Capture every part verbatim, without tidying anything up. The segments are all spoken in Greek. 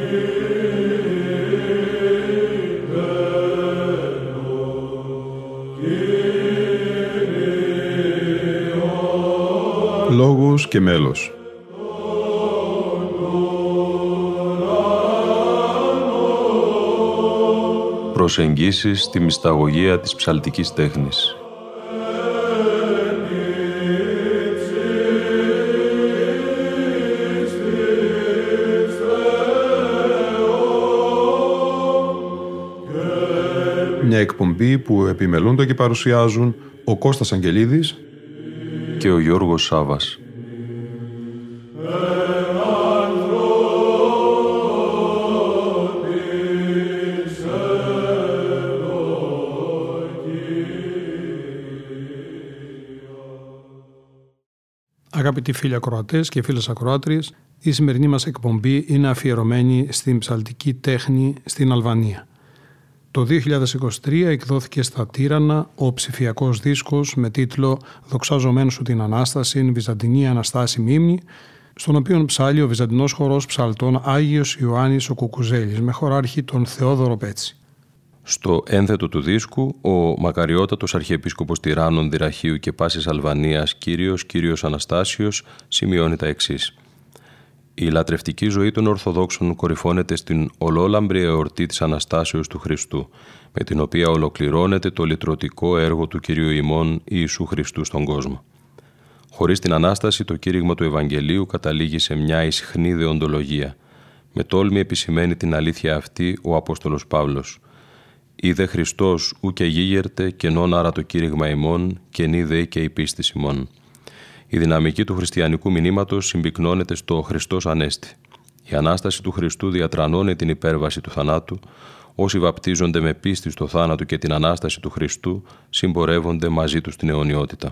Λόγος και μέλος. Προσεγγίσεις στη μυσταγωγία της ψαλτικής τέχνης. Μια εκπομπή που επιμελούνται και παρουσιάζουν ο Κώστας Αγγελίδης και ο Γιώργος Σάβας. Αγαπητοί φίλοι ακροατές και φίλες ακροάτριες, η σημερινή μας εκπομπή είναι αφιερωμένη στην ψαλτική τέχνη στην Αλβανία. Το δύο χιλιάδες είκοσι τρία εκδόθηκε στα Τύρανα ο ψηφιακός δίσκος με τίτλο «Δοξάζομέν σου την Ανάσταση, Βυζαντινή Αναστάσιμη ύμνη», στον οποίο ψάλλει ο Βυζαντινός χορός ψαλτών Άγιος Ιωάννης ο Κουκουζέλης με χωράρχη τον Θεόδωρο Πέτση. Στο ένθετο του δίσκου, ο μακαριότατος Αρχιεπίσκοπος Τυράννων, Δυραχείου και πάσης Αλβανίας, Κύριος Κύριος Αναστάσιος, σημειώνει τα εξής. Η λατρευτική ζωή των Ορθοδόξων κορυφώνεται στην ολόλαμπρη εορτή της Αναστάσεως του Χριστού, με την οποία ολοκληρώνεται το λυτρωτικό έργο του Κυρίου ημών Ιησού Χριστού στον κόσμο. Χωρίς την Ανάσταση, το κήρυγμα του Ευαγγελίου καταλήγει σε μια ισχνή δεοντολογία. Με τόλμη επισημαίνει την αλήθεια αυτή ο Απόστολος Παύλος. «Είδε Χριστός ου και γίγερτε και νόν άρα το κήρυγμα ημών και νη δε και η πίστης ημών». Η δυναμική του χριστιανικού μηνύματος συμπυκνώνεται στο «Χριστός Ανέστη». Η Ανάσταση του Χριστού διατρανώνει την υπέρβαση του θανάτου. Όσοι βαπτίζονται με πίστη στο θάνατο και την Ανάσταση του Χριστού συμπορεύονται μαζί του στην αιωνιότητα.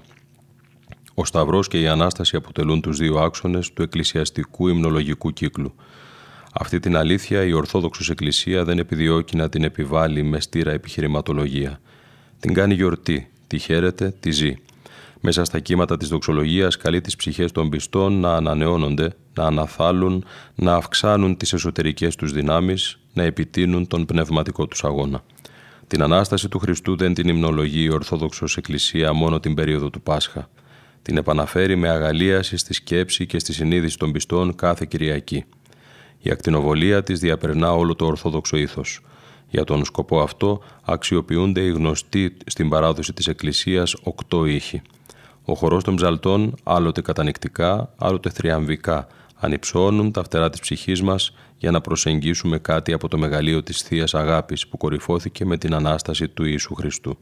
Ο Σταυρός και η Ανάσταση αποτελούν τους δύο άξονες του εκκλησιαστικού υμνολογικού κύκλου. Αυτή την αλήθεια η Ορθόδοξος Εκκλησία δεν επιδιώκει να την επιβάλλει με στήρα επιχειρηματολογία. Την κάνει γιορτή, τη χαίρεται, τη ζει. Μέσα στα κύματα της δοξολογίας καλεί τις ψυχές των πιστών να ανανεώνονται, να αναθάλουν, να αυξάνουν τις εσωτερικές τους δυνάμεις, να επιτείνουν τον πνευματικό τους αγώνα. Την Ανάσταση του Χριστού δεν την υμνολογεί η Ορθόδοξος Εκκλησία μόνο την περίοδο του Πάσχα. Την επαναφέρει με αγαλίαση στη σκέψη και στη συνείδηση των πιστών κάθε Κυριακή. Η ακτινοβολία της διαπερνά όλο το ορθόδοξο ήθος. Για τον σκοπό αυτό αξιοποιούνται οι γνωστοί στην παράδοση της Εκκλησίας οκτώ ήχοι. Ο χορός των ψαλτών, άλλοτε κατανυκτικά, άλλοτε θριαμβικά, ανυψώνουν τα φτερά της ψυχής μας για να προσεγγίσουμε κάτι από το μεγαλείο της Θείας Αγάπης που κορυφώθηκε με την Ανάσταση του Ιησού Χριστού.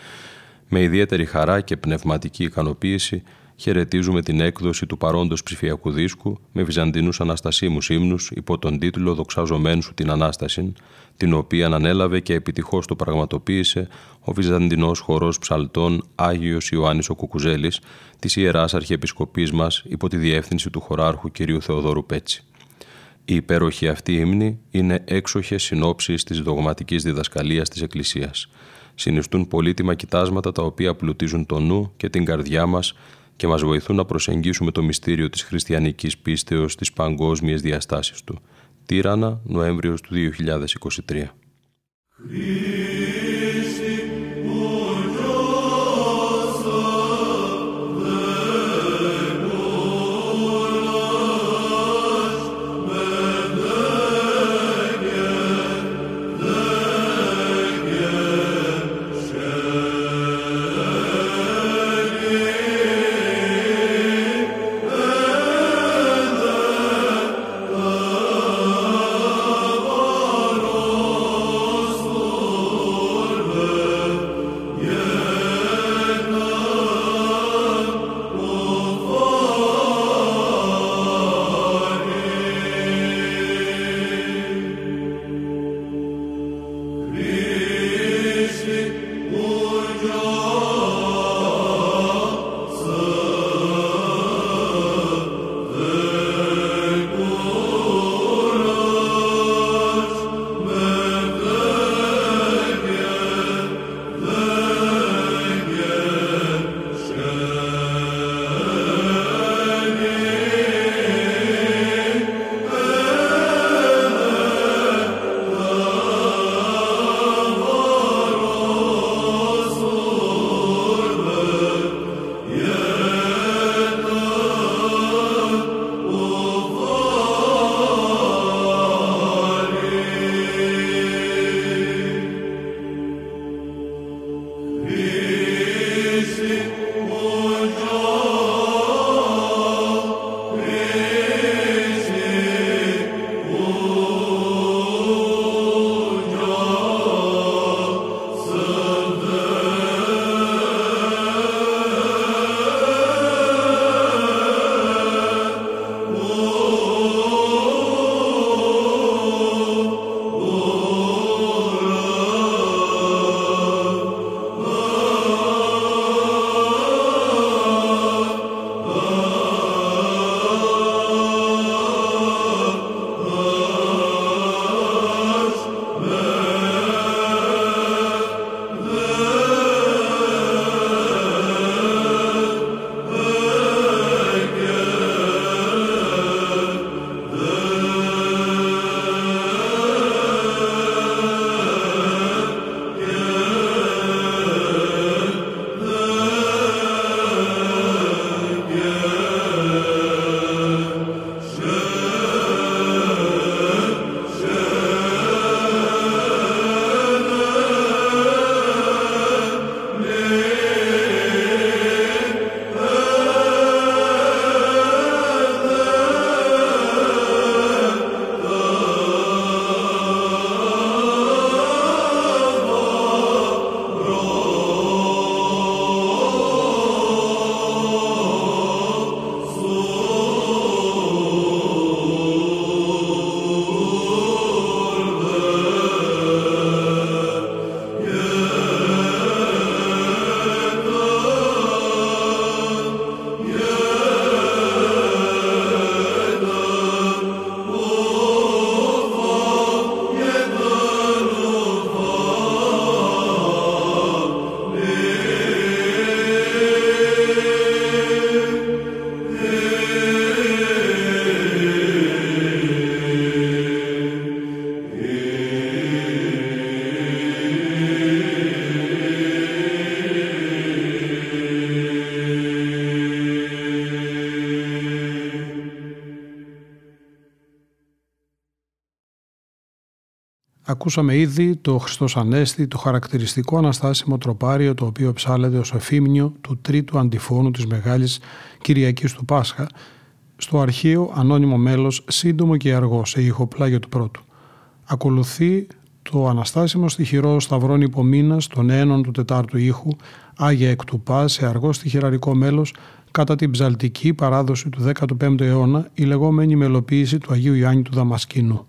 Με ιδιαίτερη χαρά και πνευματική ικανοποίηση χαιρετίζουμε την έκδοση του παρόντος ψηφιακού δίσκου με βυζαντινούς αναστασίμους ύμνους υπό τον τίτλο «Δοξάζομέν σου την Ανάσταση», την οποία ανέλαβε και επιτυχώς το πραγματοποίησε ο βυζαντινός χορός ψαλτών Άγιος Ιωάννης ο Κουκουζέλης της Ιεράς Αρχιεπισκοπής μας υπό τη διεύθυνση του χωράρχου κ. Θεοδόρου Πέτση. Η υπέροχη αυτή ύμνη είναι έξοχες συνόψεις της δογματικής διδασκαλίας της Εκκλησίας. Συνιστούν πολύτιμα κοιτάσματα τα οποία πλουτίζουν το νου και την καρδιά μας και μας βοηθούν να προσεγγίσουμε το μυστήριο της χριστιανικής πίστεως στις παγκόσμιες διαστάσεις του. Τύρανα, Νοέμβριος του δύο χιλιάδες είκοσι τρία. Oh Ακούσαμε ήδη το Χριστός Ανέστη, το χαρακτηριστικό αναστάσιμο τροπάριο, το οποίο ψάλλεται ως εφήμνιο του τρίτου αντιφώνου της Μεγάλης Κυριακής του Πάσχα, στο αρχείο ανώνυμο μέλος, σύντομο και αργό, σε ηχοπλάγιο του πρώτου. Ακολουθεί το αναστάσιμο στιχηρό σταυρών υπομήνας των ένων του τετάρτου ήχου, Άγια εκ του Πα, σε αργό στιχηραρικό μέλος, κατά την ψαλτική παράδοση του δέκατου πέμπτου αιώνα, η λεγόμενη μελοποίηση του Αγίου Ιωάννη του Δαμασκηνού.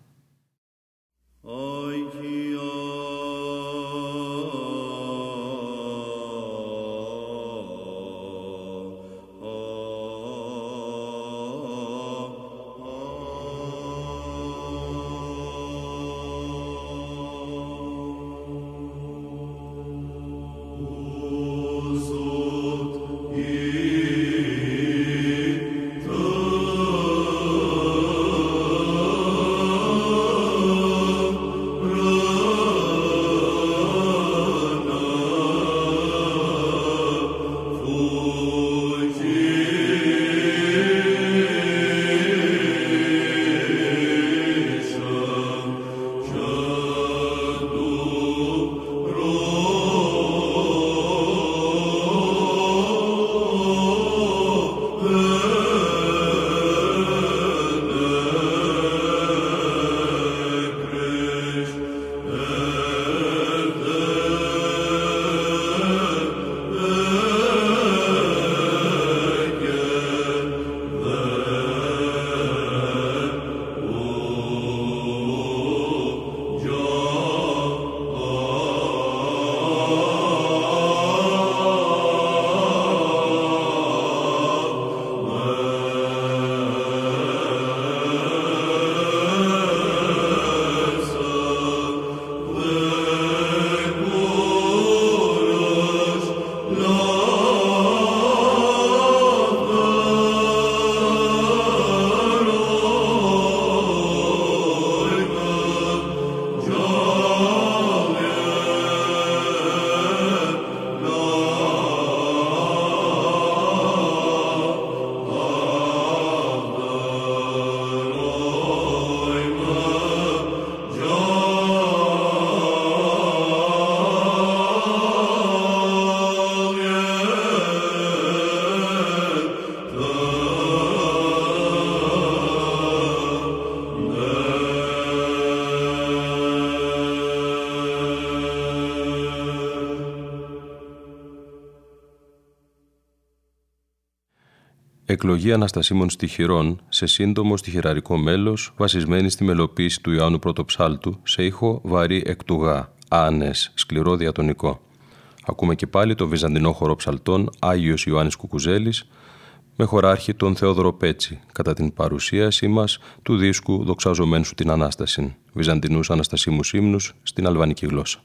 Εκλογή αναστασίμων στιχηρών σε σύντομο στιχηραρικό μέλος, βασισμένη στη μελοποίηση του Ιωάννου Πρωτοψάλτου, σε ήχο βαρύ εκ του γα, άνες, σκληρό διατονικό. Ακούμε και πάλι το βυζαντινό χορό ψαλτών Άγιος Ιωάννης Κουκουζέλης, με χωράρχη τον Θεόδωρο Πέτσι, κατά την παρουσίασή μας του δίσκου «Δοξαζομέν σου την Ανάσταση», βυζαντινούς αναστασίμους ύμνους στην αλβανική γλώσσα.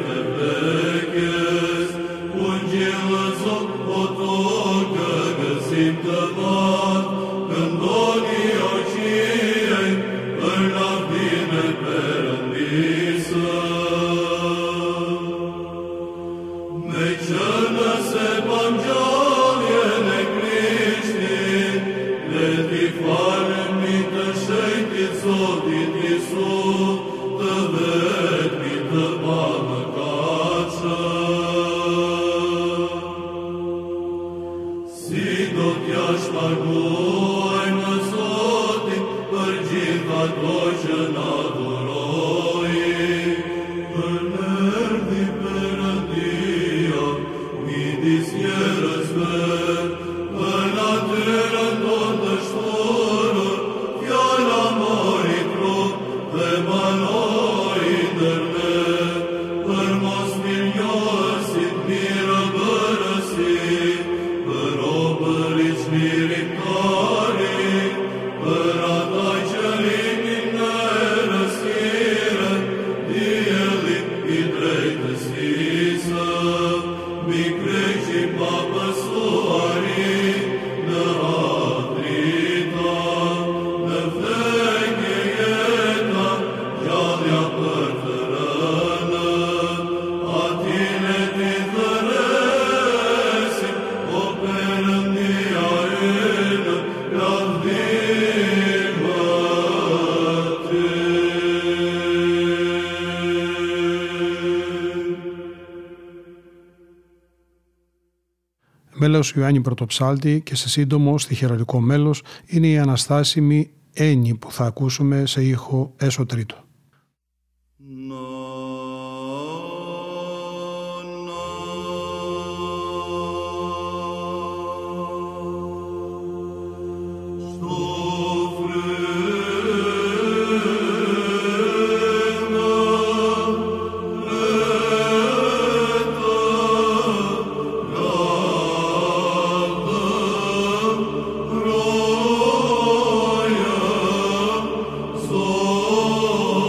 Ungela zot, oto, gagas, Μέλος Ιωάννη Πρωτοψάλτη και σε σύντομο στιχεραρικό μέλος είναι η αναστάσιμη έννη που θα ακούσουμε σε ήχο έσω τρίτο. Oh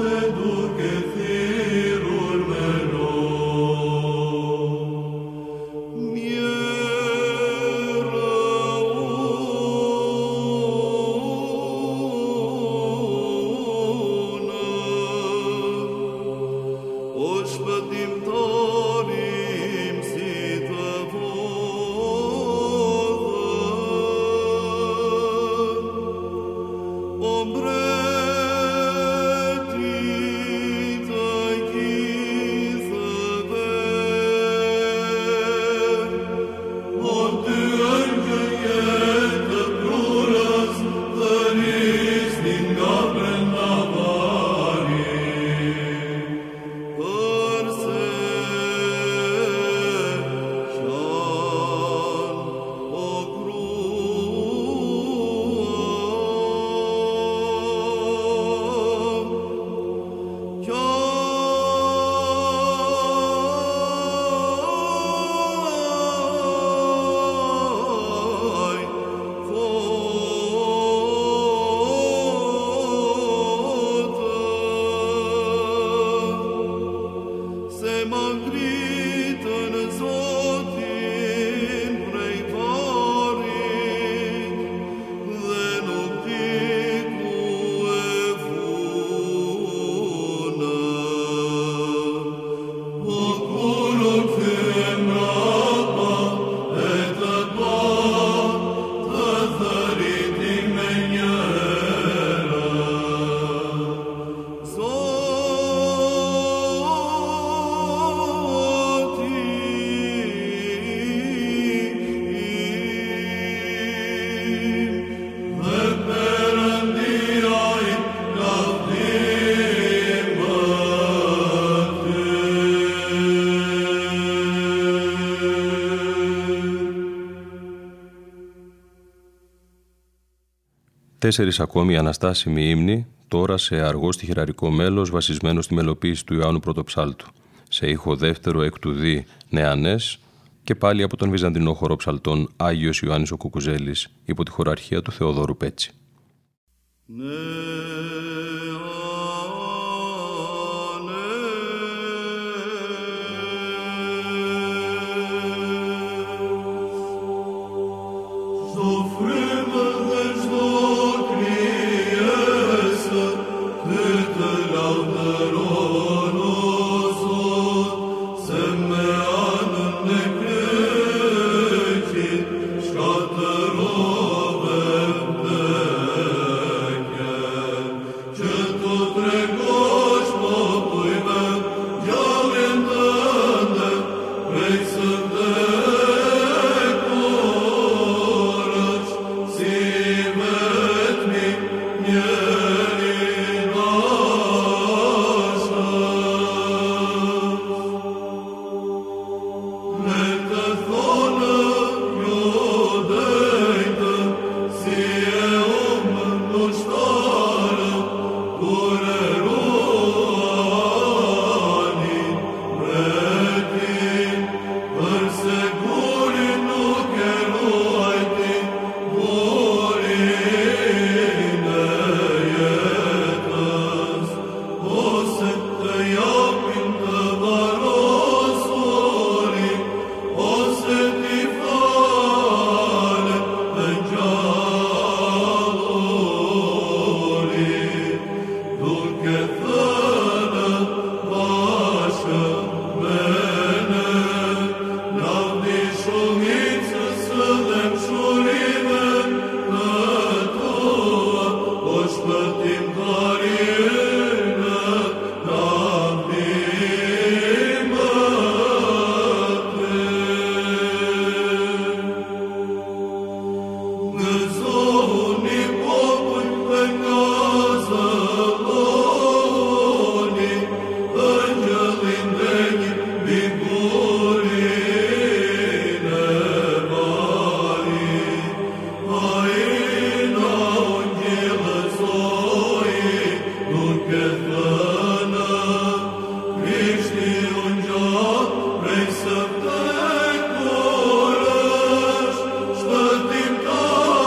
Τέσσερις ακόμη αναστάσιμοι ύμνοι, τώρα σε αργό στιχηραρικό μέλος βασισμένο στη μελοποίηση του Ιωάννου Πρωτοψάλτου, σε ήχο δεύτερο εκ του δι νεανές και πάλι από τον Βυζαντινό χορό ψαλτών Άγιος Ιωάννης ο Κουκουζέλης υπό τη χωραρχία του Θεοδόρου Πέτση. Ναι.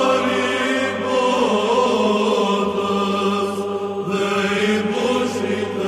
Worship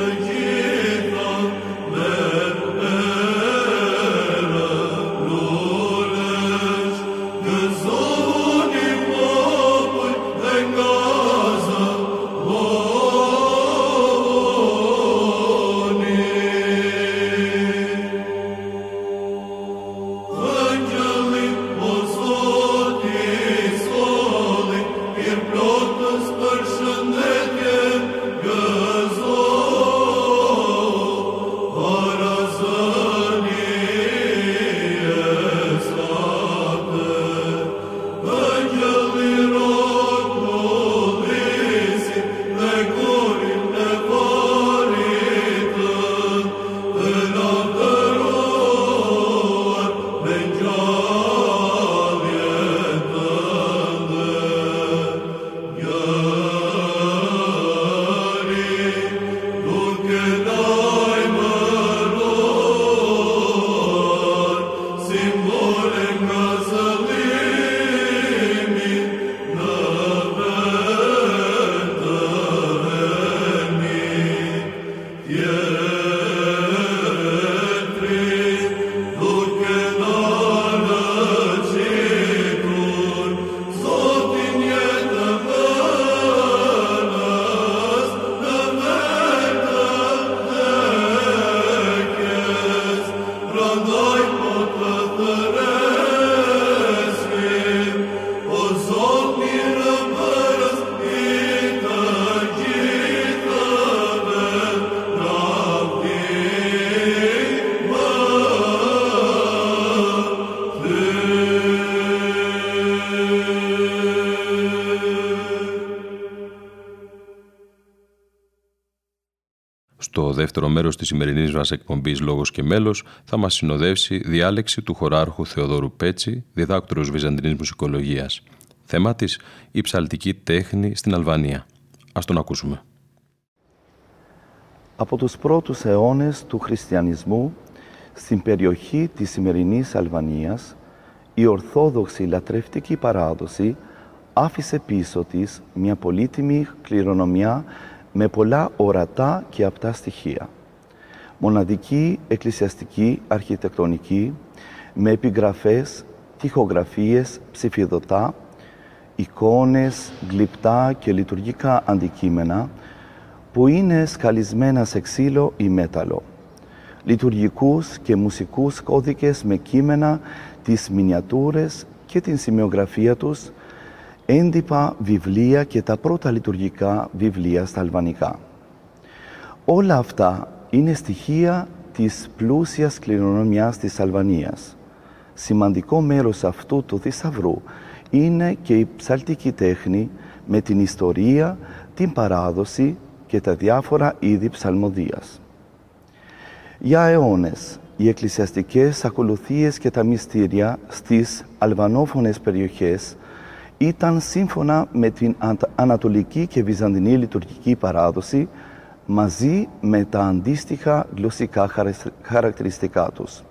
Στο δεύτερο μέρος της σημερινής μας εκπομπής «Λόγος και μέλος» θα μας συνοδεύσει διάλεξη του χωράρχου Θεοδόρου Πέτση, διδάκτορος Βυζαντινής Μουσικολογίας. Θέμα της η ψαλτική τέχνη στην Αλβανία. Ας τον ακούσουμε. Από τους πρώτους αιώνες του χριστιανισμού, στην περιοχή της σημερινής Αλβανίας, η ορθόδοξη λατρευτική παράδοση άφησε πίσω της μια πολύτιμη κληρονομιά με πολλά ορατά και απτά στοιχεία. Μοναδική εκκλησιαστική αρχιτεκτονική με επιγραφές, τοιχογραφίες, ψηφιδωτά, εικόνες, γλυπτά και λειτουργικά αντικείμενα που είναι σκαλισμένα σε ξύλο ή μέταλλο. Λειτουργικούς και μουσικούς κώδικες με κείμενα, τις μινιατούρες και την σημειογραφία τους, έντυπα βιβλία και τα πρώτα λειτουργικά βιβλία στα αλβανικά. Όλα αυτά είναι στοιχεία της πλούσιας κληρονομιάς της Αλβανίας. Σημαντικό μέρος αυτού του θησαυρού είναι και η ψαλτική τέχνη με την ιστορία, την παράδοση και τα διάφορα είδη ψαλμοδίας. Για αιώνες, οι εκκλησιαστικές ακολουθίες και τα μυστήρια στις αλβανόφωνες περιοχές ήταν σύμφωνα με την ανατολική και βυζαντινή λειτουργική παράδοση μαζί με τα αντίστοιχα γλωσσικά χαρακτηριστικά τους.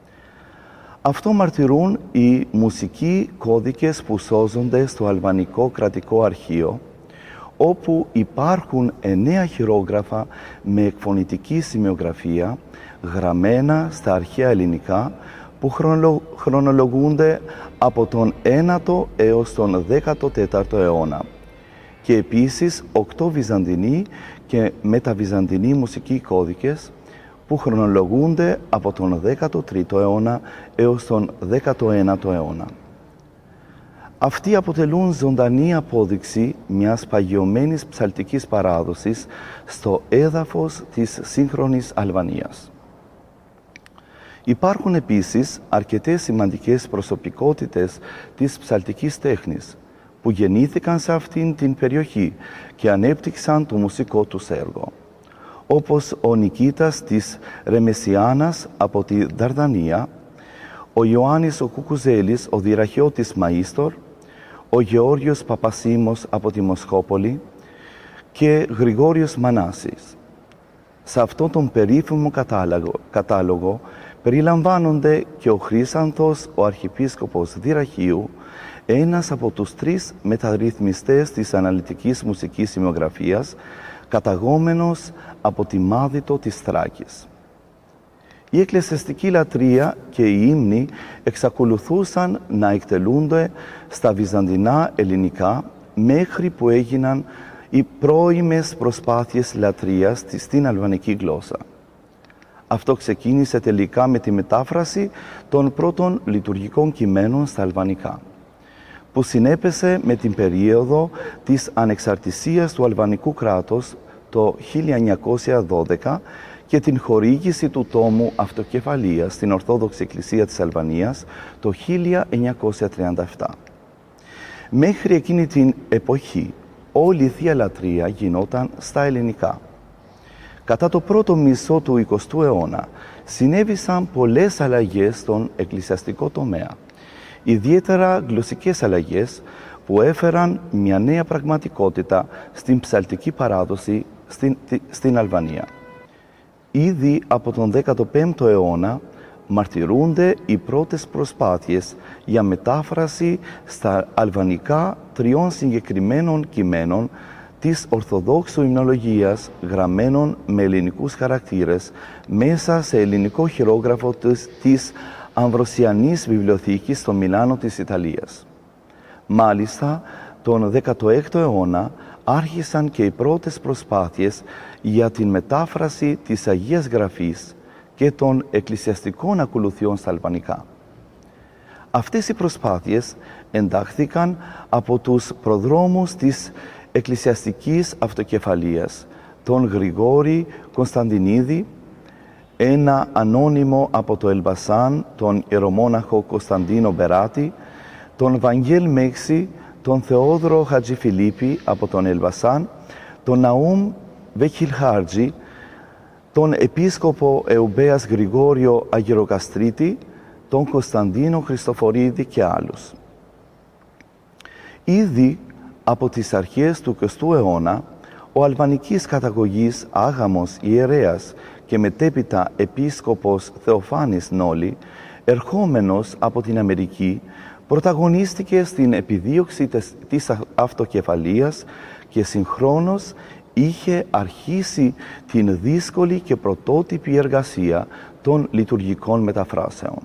Αυτό μαρτυρούν οι μουσικοί κώδικες που σώζονται στο Αλβανικό Κρατικό Αρχείο, όπου υπάρχουν εννέα χειρόγραφα με εκφωνητική σημειογραφία γραμμένα στα αρχαία ελληνικά που χρονολογούνται από τον ένατο έως τον δέκατο τέταρτο αιώνα και επίσης οκτώ βυζαντινοί και μεταβυζαντινοί μουσικοί κώδικες που χρονολογούνται από τον δέκατο τρίτο αιώνα έως τον δέκατο ένατο αιώνα. Αυτοί αποτελούν ζωντανή απόδειξη μιας παγιωμένης ψαλτικής παράδοσης στο έδαφος της σύγχρονης Αλβανίας. Υπάρχουν επίσης αρκετές σημαντικές προσωπικότητες της ψαλτικής τέχνης που γεννήθηκαν σε αυτήν την περιοχή και ανέπτυξαν το μουσικό τους έργο, όπως ο Νικήτας της Ρεμεσιάνας από τη Δαρδανία, ο Ιωάννης ο Κουκουζέλης, ο δειραχιώτης μαΐστορ, ο Γεώργιος Παπασίμος από τη Μοσχόπολη και Γρηγόριος Μανάσης. Σε αυτόν τον περίφημο κατάλογο, κατάλογο περιλαμβάνονται και ο Χρύσανθος, ο Αρχιεπίσκοπος Δειραχείου, ένας από τους τρεις μεταρρυθμιστές της αναλυτικής μουσικής σημειογραφίας, καταγόμενος από τη Μάδιτο της Θράκης. Η εκκλησιαστική λατρεία και οι ύμνοι εξακολουθούσαν να εκτελούνται στα βυζαντινά ελληνικά μέχρι που έγιναν οι πρώιμες προσπάθειες λατρείας στην αλβανική γλώσσα. Αυτό ξεκίνησε τελικά με τη μετάφραση των πρώτων λειτουργικών κειμένων στα αλβανικά, που συνέπεσε με την περίοδο της ανεξαρτησίας του αλβανικού κράτους το χίλια εννιακόσια δώδεκα και την χορήγηση του τόμου Αυτοκεφαλίας στην Ορθόδοξη Εκκλησία της Αλβανίας το χίλια εννιακόσια τριάντα επτά. Μέχρι εκείνη την εποχή, όλη η Θεία Λατρεία γινόταν στα ελληνικά. Κατά το πρώτο μισό του εικοστού αιώνα συνέβησαν πολλές αλλαγές στον εκκλησιαστικό τομέα, ιδιαίτερα γλωσσικές αλλαγές που έφεραν μια νέα πραγματικότητα στην ψαλτική παράδοση στην, στην Αλβανία. Ήδη από τον δέκατο πέμπτο αιώνα μαρτυρούνται οι πρώτες προσπάθειες για μετάφραση στα αλβανικά τριών συγκεκριμένων κειμένων της Ορθοδόξου Υμνολογίας γραμμένων με ελληνικούς χαρακτήρες μέσα σε ελληνικό χειρόγραφο της, της Αμβροσιανής Βιβλιοθήκης στο Μιλάνο της Ιταλίας. Μάλιστα, τον δέκατο έκτο αιώνα άρχισαν και οι πρώτες προσπάθειες για την μετάφραση της Αγίας Γραφής και των εκκλησιαστικών ακολουθιών στα αλβανικά. Αυτές οι προσπάθειες εντάχθηκαν από τους προδρόμους της εκκλησιαστικής αυτοκεφαλίας, τον Γρηγόρη Κωνσταντινίδη, ένα ανώνυμο από το Ελμπασάν, τον ιερομόναχο Κωνσταντίνο Μπεράτη, τον Βαγγέλ Μέξη, τον Θεόδωρο Χατζηφιλίπη από τον Ελμπασάν, τον Ναούμ Βεχιλχάρτζη, τον Επίσκοπο Εουμπέας Γρηγόριο Αγεροκαστρίτη, τον Κωνσταντίνο Χριστοφορίδη και άλλους. Ήδη από τις αρχές του εικοστού αιώνα, ο αλβανικής καταγωγής άγαμος ιερέας και μετέπειτα επίσκοπος Θεοφάνης Νόλη, ερχόμενος από την Αμερική, πρωταγωνίστηκε στην επιδίωξη της αυτοκεφαλίας και συγχρόνως είχε αρχίσει την δύσκολη και πρωτότυπη εργασία των λειτουργικών μεταφράσεων.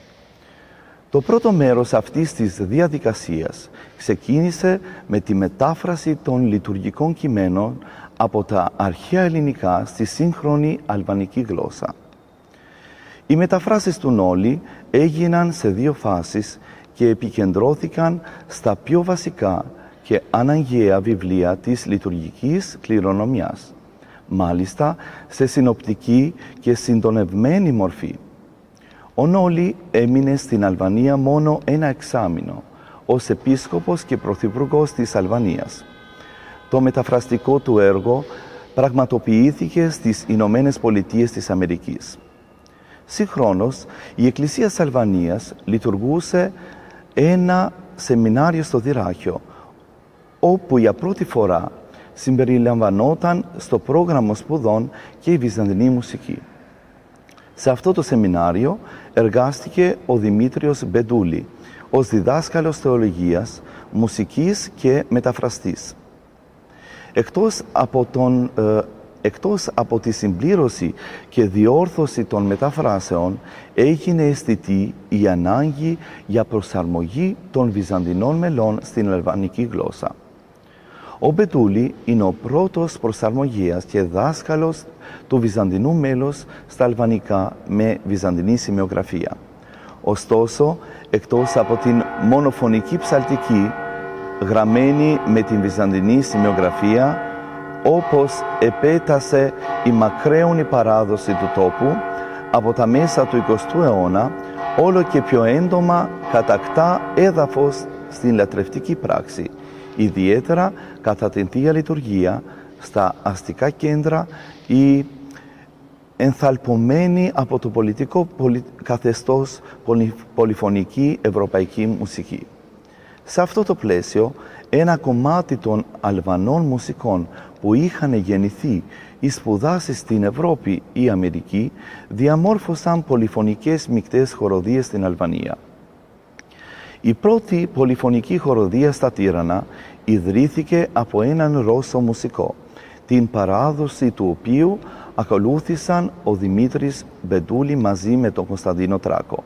Το πρώτο μέρος αυτής της διαδικασίας ξεκίνησε με τη μετάφραση των λειτουργικών κειμένων από τα αρχαία ελληνικά στη σύγχρονη αλβανική γλώσσα. Οι μεταφράσεις του Νόλη έγιναν σε δύο φάσεις και επικεντρώθηκαν στα πιο βασικά και αναγκαία βιβλία της λειτουργικής κληρονομιάς, μάλιστα σε συνοπτική και συντονευμένη μορφή. Ο Νόλη έμεινε στην Αλβανία μόνο ένα εξάμηνο, ως επίσκοπος και πρωθυπουργός της Αλβανίας. Το μεταφραστικό του έργο πραγματοποιήθηκε στις Ηνωμένες Πολιτείες της Αμερικής. Συγχρόνως, η Εκκλησία της Αλβανίας λειτουργούσε ένα σεμινάριο στο Δυράχιο, όπου για πρώτη φορά συμπεριλαμβανόταν στο πρόγραμμα σπουδών και η βυζαντινή μουσική. Σε αυτό το σεμινάριο εργάστηκε ο Δημήτριος Μπεντούλη ως διδάσκαλος θεολογίας, μουσικής και μεταφραστής. Εκτός από, τον, ε, εκτός από τη συμπλήρωση και διόρθωση των μεταφράσεων, έγινε αισθητή η ανάγκη για προσαρμογή των βυζαντινών μελών στην αλβανική γλώσσα. Ο Μπεντούλη είναι ο πρώτος προσαρμογέας και δάσκαλος του βυζαντινού μέλους στα αλβανικά με βυζαντινή σημειογραφία. Ωστόσο, εκτός από την μονοφωνική ψαλτική, γραμμένη με την βυζαντινή σημειογραφία, όπως επέτασε η μακραίωνη παράδοση του τόπου, από τα μέσα του εικοστού αιώνα, όλο και πιο έντομα κατακτά έδαφος στην λατρευτική πράξη, ιδιαίτερα κατά την Θεία Λειτουργία, στα αστικά κέντρα ή ενθαλπωμένη από το πολιτικό πολι... καθεστώς πολυ... πολυφωνική ευρωπαϊκή μουσική. Σε αυτό το πλαίσιο, ένα κομμάτι των Αλβανών μουσικών που είχαν γεννηθεί ή σπουδάσει στην Ευρώπη ή Αμερική, διαμόρφωσαν πολυφωνικές μεικτές χοροδίες στην Αλβανία. Η πρώτη πολυφωνική χοροδία στα Τύρανα ιδρύθηκε από έναν Ρώσο μουσικό, την παράδοση του οποίου ακολούθησαν ο Δημήτρης Μπεντούλη μαζί με τον Κωνσταντίνο Τράκο.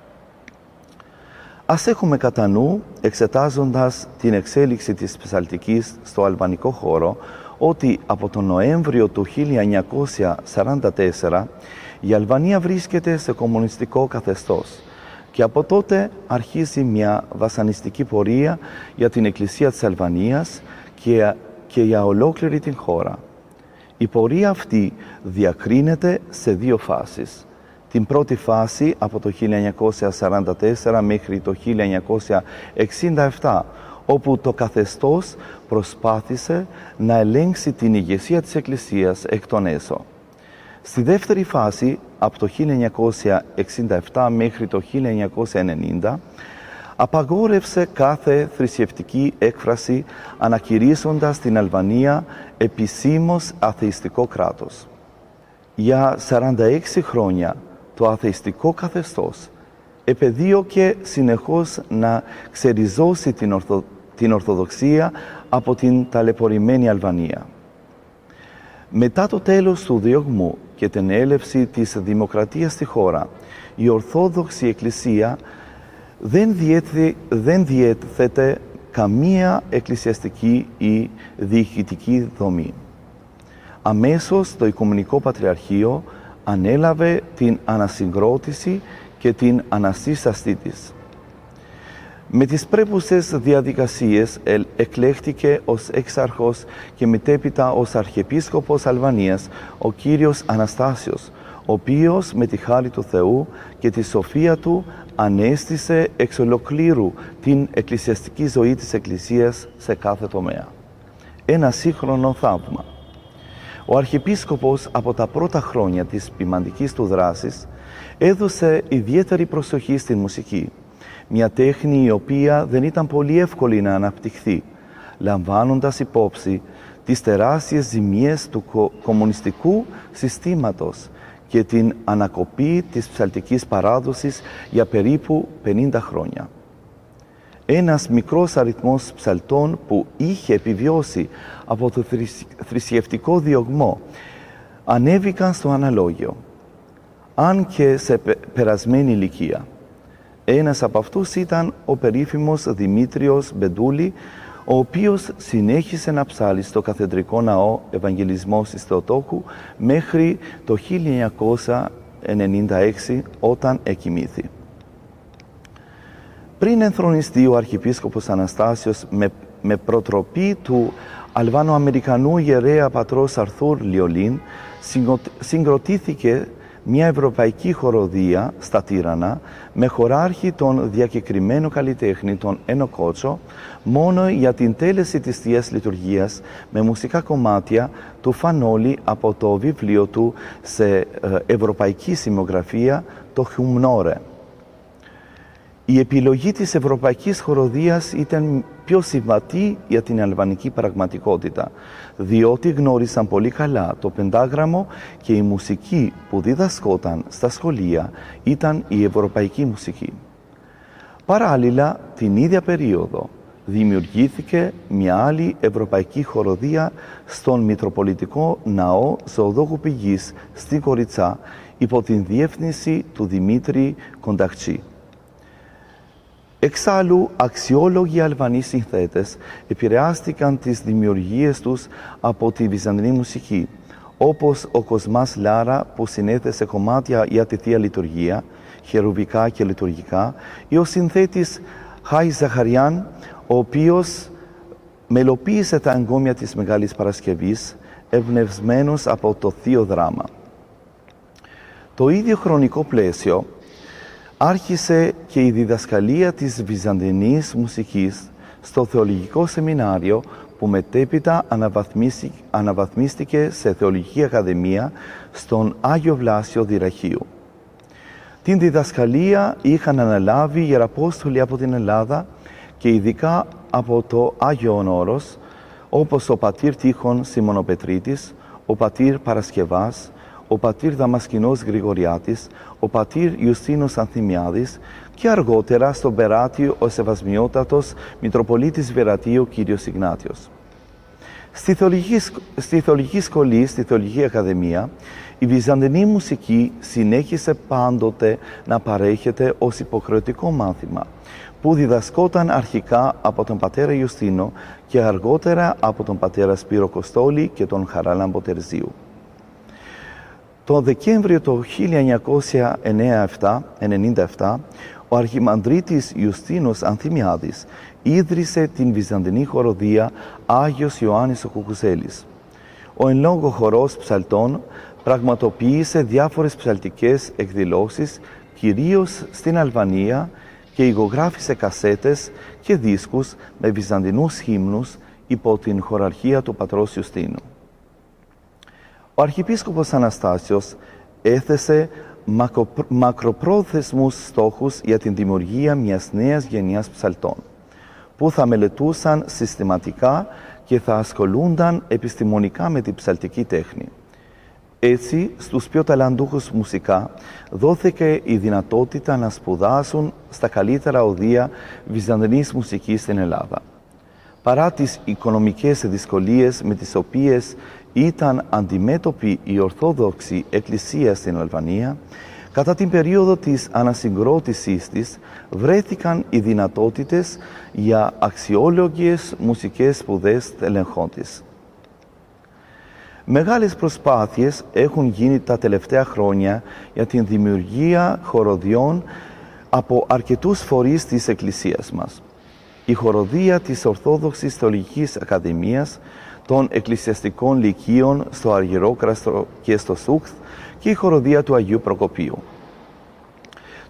Ας έχουμε κατά νου, εξετάζοντας την εξέλιξη της ψαλτικής στο αλβανικό χώρο, ότι από τον Νοέμβριο του χίλια εννιακόσια σαράντα τέσσερα η Αλβανία βρίσκεται σε κομμουνιστικό καθεστώς και από τότε αρχίζει μια βασανιστική πορεία για την Εκκλησία της Αλβανίας και, και για ολόκληρη την χώρα. Η πορεία αυτή διακρίνεται σε δύο φάσεις. Την πρώτη φάση από το χίλια εννιακόσια σαράντα τέσσερα μέχρι το χίλια εννιακόσια εξήντα επτά, όπου το καθεστώς προσπάθησε να ελέγξει την ηγεσία της Εκκλησίας εκ των έσω. Στη δεύτερη φάση, από το χίλια εννιακόσια εξήντα επτά μέχρι το χίλια εννιακόσια ενενήντα, απαγόρευσε κάθε θρησκευτική έκφραση, ανακηρύσσοντας την Αλβανία επισήμως αθεϊστικό κράτος. Για σαράντα έξι χρόνια το αθεϊστικό καθεστώς επεδίωκε συνεχώς να ξεριζώσει την, ορθο... την Ορθοδοξία από την ταλαιπωρημένη Αλβανία. Μετά το τέλος του διωγμού και την έλευση της δημοκρατίας στη χώρα, η Ορθόδοξη Εκκλησία δεν, διέθε... δεν διέθετε καμία εκκλησιαστική ή διοικητική δομή. Αμέσως το Οικουμενικό Πατριαρχείο ανέλαβε την ανασυγκρότηση και την ανασύστασή της. Με τις πρέπουσες διαδικασίες εκλέχτηκε ως έξαρχος και μετέπειτα ως Αρχιεπίσκοπος Αλβανίας ο κύριος Αναστάσιος, ο οποίος με τη χάρη του Θεού και τη σοφία του ανέστησε εξ ολοκλήρου την εκκλησιαστική ζωή της Εκκλησίας σε κάθε τομέα. Ένα σύγχρονο θαύμα. Ο Αρχιεπίσκοπος από τα πρώτα χρόνια της ποιμαντικής του δράσης έδωσε ιδιαίτερη προσοχή στην μουσική, μια τέχνη η οποία δεν ήταν πολύ εύκολη να αναπτυχθεί, λαμβάνοντας υπόψη τις τεράστιες ζημίες του κο- κομμουνιστικού συστήματος και την ανακοπή της ψαλτικής παράδοσης για περίπου πενήντα χρόνια. Ένας μικρός αριθμός ψαλτών που είχε επιβιώσει από το θρησκευτικό διωγμό ανέβηκαν στο αναλόγιο, αν και σε περασμένη ηλικία. Ένας από αυτούς ήταν ο περίφημος Δημήτριος Μπεντούλη, ο οποίος συνέχισε να ψάλει στο Καθεδρικό Ναό Ευαγγελισμός της Θεοτόκου μέχρι το χίλια εννιακόσια ενενήντα έξι, όταν εκοιμήθη. Πριν ενθρονιστεί ο Αρχιεπίσκοπος Αναστάσιος με, με προτροπή του Αλβανοαμερικανού ιερέα πατρός Αρθούρ Λιολίν, συγκροτήθηκε μια ευρωπαϊκή χοροδία στα Τύρανα με χωράρχη τον διακεκριμένο καλλιτέχνη τον Ένο Κότσο, μόνο για την τέλεση της Θείας Λειτουργίας με μουσικά κομμάτια του Φανόλη από το βιβλίο του σε ευρωπαϊκή σημειογραφία, το Χουμνόρε. Η επιλογή της ευρωπαϊκής χοροδίας ήταν πιο συμβατή για την αλβανική πραγματικότητα, διότι γνώρισαν πολύ καλά το πεντάγραμμο και η μουσική που διδασκόταν στα σχολεία ήταν η ευρωπαϊκή μουσική. Παράλληλα, την ίδια περίοδο δημιουργήθηκε μια άλλη ευρωπαϊκή χοροδία στον Μητροπολιτικό Ναό Ζωοδόκου Πηγής στην Κοριτσά, υπό την διεύθυνση του Δημήτρη Κονταχτσή. Εξάλλου, αξιόλογοι Αλβανοί συνθέτες επηρεάστηκαν τις δημιουργίες τους από τη βυζαντινή μουσική, όπως ο Κοσμάς Λάρα που συνέθεσε κομμάτια για τη Θεία Λειτουργία, χερουβικά και λειτουργικά, ή ο συνθέτης Χάι Ζαχαριάν, ο οποίος μελοποίησε τα εγκόμια της Μεγάλης Παρασκευής, εμπνευσμένος από το Θείο Δράμα. Το ίδιο χρονικό πλαίσιο άρχισε και η διδασκαλία της βυζαντινής μουσικής στο Θεολογικό Σεμινάριο, που μετέπειτα αναβαθμίστηκε σε Θεολογική Ακαδημία στον Άγιο Βλάσιο Δυραχείου. Την διδασκαλία είχαν αναλάβει οι Ιεραπόστολοι από την Ελλάδα και ειδικά από το Άγιον Όρος, όπως ο πατήρ Τύχων Σιμωνοπετρίτης, ο πατήρ Παρασκευάς, ο πατήρ Δαμασκηνός Γρηγοριάτης, ο πατήρ Ιουστίνος Ανθιμιάδης και αργότερα στον Περάτιο ο Σεβασμιότατος Μητροπολίτης Βερατίου Κύριος Ιγνάτιος. Στη θεολογική, στη θεολογική σχολή, στη Θεολογική Ακαδημία, η βυζαντινή μουσική συνέχισε πάντοτε να παρέχεται ως υποχρεωτικό μάθημα, που διδασκόταν αρχικά από τον πατέρα Ιουστίνο και αργότερα από τον πατέρα Σπύρο Κοστόλη και τον Χαράλαμπο Τερζίου. Το Δεκέμβριο του χίλια εννιακόσια ενενήντα επτά, ο Αρχιμανδρίτης Ιουστίνος Ανθιμιάδης ίδρυσε την βυζαντινή χοροδία Άγιος Ιωάννης ο Κουκουζέλης. Ο εν λόγω χορός ψαλτών πραγματοποίησε διάφορες ψαλτικές εκδηλώσεις, κυρίως στην Αλβανία, και ηχογράφησε κασέτες και δίσκους με βυζαντινούς χύμνους υπό την χοραρχία του πατρός Ιουστίνου. Ο Αρχιεπίσκοπος Αναστάσιος έθεσε μακροπρόθεσμους στόχους για την δημιουργία μιας νέας γενιάς ψαλτών, που θα μελετούσαν συστηματικά και θα ασχολούνταν επιστημονικά με την ψαλτική τέχνη. Έτσι, στους πιο ταλαντούχους μουσικά δόθηκε η δυνατότητα να σπουδάσουν στα καλύτερα οδεία βυζαντινής μουσικής στην Ελλάδα. Παρά τις οικονομικές δυσκολίες με τις οποίες ήταν αντιμέτωπη η Ορθόδοξη Εκκλησία στην Αλβανία, κατά την περίοδο της ανασυγκρότησής της βρέθηκαν οι δυνατότητες για αξιόλογες μουσικές σπουδές τελεχών της. Μεγάλες προσπάθειες έχουν γίνει τα τελευταία χρόνια για την δημιουργία χοροδιών από αρκετούς φορείς της Εκκλησίας μας. Η χοροδία της Ορθόδοξης Θεολογικής Ακαδημίας, των Εκκλησιαστικών Λυκείων στο Αργυρόκραστρο και στο Σούχθ και η χοροδία του Αγίου Προκοπίου.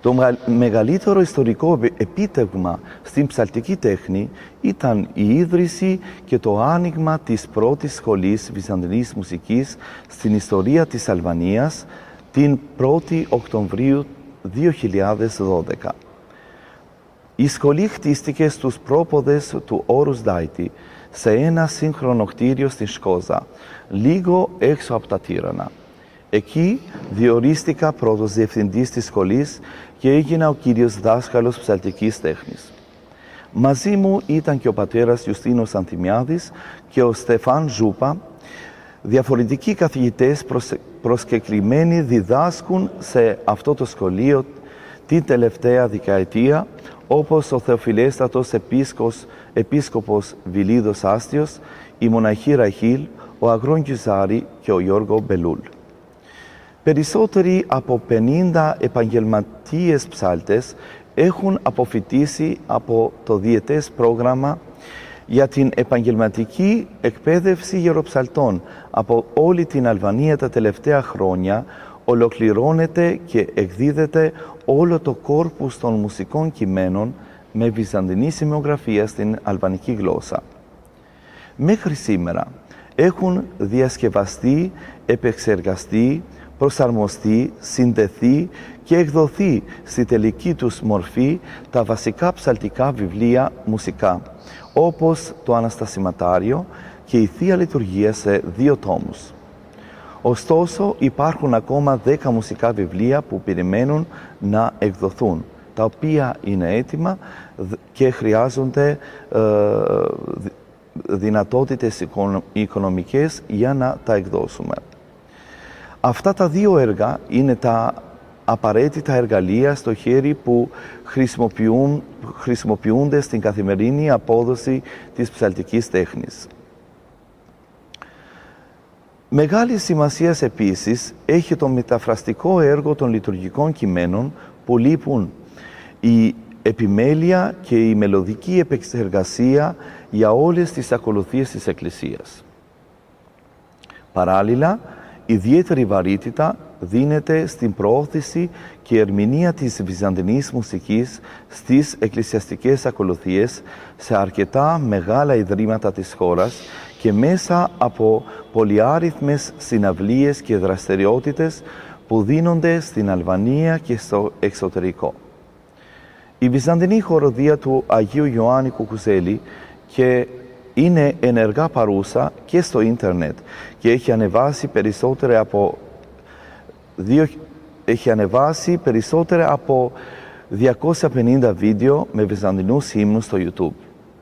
Το μεγαλύτερο ιστορικό επίτευγμα στην ψαλτική τέχνη ήταν η ίδρυση και το άνοιγμα της πρώτης σχολής βυζαντινής μουσικής στην ιστορία της Αλβανίας την πρώτη Οκτωβρίου δύο χιλιάδες δώδεκα. Η σχολή χτίστηκε στους πρόποδες του όρους Δάιτη, σε ένα σύγχρονο κτίριο στην Σκόζα, λίγο έξω από τα Τύρανα. Εκεί διορίστηκα πρώτος διευθυντής της σχολής και έγινα ο κύριος δάσκαλος ψαλτικής τέχνης. Μαζί μου ήταν και ο πατέρας Ιουστίνος Ανθιμιάδης και ο Στεφάν Ζούπα. Διαφορετικοί καθηγητές προσκεκλημένοι διδάσκουν σε αυτό το σχολείο την τελευταία δεκαετία, όπως ο Θεοφιλέστατος επίσκοπος, επίσκοπος Βιλίδος Άστιος, η μοναχή Ραχήλ, ο Αγρόν Κιουζάρη και ο Γιώργο Μπελούλ. Περισσότεροι από πενήντα επαγγελματίες ψάλτες έχουν αποφοιτήσει από το διετές πρόγραμμα για την επαγγελματική εκπαίδευση γεροψαλτών από όλη την Αλβανία τα τελευταία χρόνια. Ολοκληρώνεται και εκδίδεται όλο το κόρπους των μουσικών κειμένων με βυζαντινή σημειογραφία στην αλβανική γλώσσα. Μέχρι σήμερα έχουν διασκευαστεί, επεξεργαστεί, προσαρμοστεί, συνδεθεί και εκδοθεί στη τελική τους μορφή τα βασικά ψαλτικά βιβλία μουσικά, όπως το Αναστασιματάριο και η Θεία Λειτουργία σε δύο τόμους. Ωστόσο, υπάρχουν ακόμα δέκα μουσικά βιβλία που περιμένουν να εκδοθούν, τα οποία είναι έτοιμα και χρειάζονται ε, δυνατότητες οικονομικές για να τα εκδώσουμε. Αυτά τα δύο έργα είναι τα απαραίτητα εργαλεία στο χέρι που χρησιμοποιούν, χρησιμοποιούνται στην καθημερινή απόδοση της ψαλτικής τέχνης. Μεγάλη σημασία επίσης έχει το μεταφραστικό έργο των λειτουργικών κειμένων που λείπουν η επιμέλεια και η μελωδική επεξεργασία για όλες τις ακολουθίες της Εκκλησίας. Παράλληλα, ιδιαίτερη βαρύτητα δίνεται στην προώθηση και ερμηνεία της βυζαντινής μουσικής στις εκκλησιαστικές ακολουθίες σε αρκετά μεγάλα ιδρύματα της χώρας και μέσα από πολυάριθμες συναυλίες και δραστηριότητες που δίνονται στην Αλβανία και στο εξωτερικό. Η βυζαντινή χοροδία του Αγίου Ιωάννη Κουκουζέλη και είναι ενεργά παρούσα και στο ίντερνετ και έχει ανεβάσει περισσότερα από, δύο, έχει ανεβάσει περισσότερα από διακόσια πενήντα βίντεο με βυζαντινούς ύμνους στο YouTube.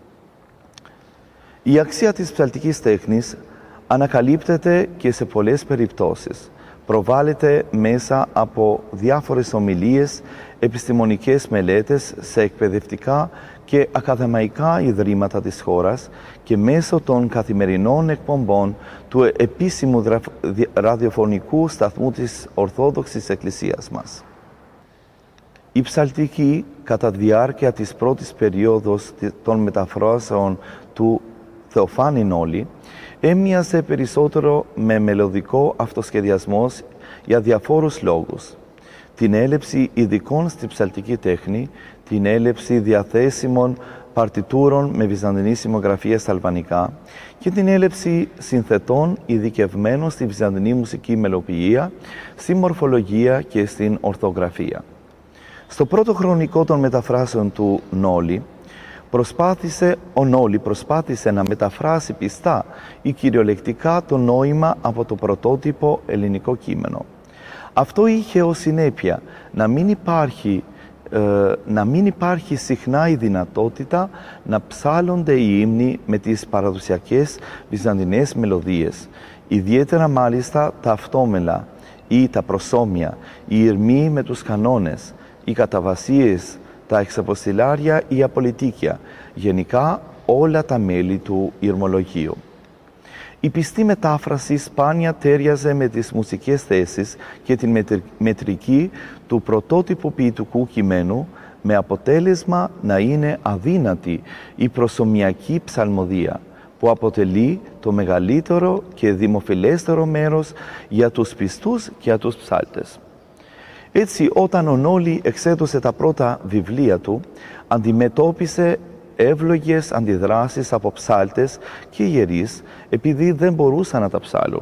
Η αξία της ψαλτικής τέχνης ανακαλύπτεται και σε πολλές περιπτώσεις. Προβάλλεται μέσα από διάφορες ομιλίες, επιστημονικές μελέτες σε εκπαιδευτικά και ακαδημαϊκά ιδρύματα της χώρας και μέσω των καθημερινών εκπομπών του επίσημου ραδιοφωνικού σταθμού της Ορθόδοξης Εκκλησίας μας. Η ψαλτική, κατά τη διάρκεια της πρώτης περίοδος των μεταφράσεων του Θεοφάνη Νόλη, έμοιαζε περισσότερο με μελωδικό αυτοσχεδιασμό για διαφόρους λόγους. Την έλλειψη ειδικών στη ψαλτική τέχνη, την έλλειψη διαθέσιμων παρτιτούρων με βυζαντινή σημειογραφία στα αλβανικά και την έλλειψη συνθετών ειδικευμένων στη βυζαντινή μουσική μελοποιία, στη μορφολογία και στην ορθογραφία. Στο πρώτο χρονικό των μεταφράσεων του Νόλη, Προσπάθησε, ο Νόλη προσπάθησε να μεταφράσει πιστά ή κυριολεκτικά το νόημα από το πρωτότυπο ελληνικό κείμενο. Αυτό είχε ως συνέπεια να μην υπάρχει, ε, να μην υπάρχει συχνά η δυνατότητα να ψάλλονται οι ύμνοι με τις παραδοσιακές βυζαντινές μελωδίες, ιδιαίτερα μάλιστα τα αυτόμελα ή τα προσώμια, οι ηρμοί με τους κανόνες, οι καταβασίες, τα εξαποστηλάρια ή απολυτίκια, γενικά όλα τα μέλη του ηρμολογίου. Η πιστή μετάφραση σπάνια τέριαζε με τις μουσικές θέσεις και την μετρική του πρωτότυπου ποιητικού κειμένου, με αποτέλεσμα να είναι αδύνατη η προσομιακή ψαλμοδία, που αποτελεί το μεγαλύτερο και δημοφιλέστερο μέρος για τους πιστούς και για τους ψάλτες. Έτσι, όταν ο Νόλι εξέδωσε τα πρώτα βιβλία του, αντιμετώπισε εύλογες αντιδράσεις από ψάλτες και ιερείς, επειδή δεν μπορούσαν να τα ψάλουν.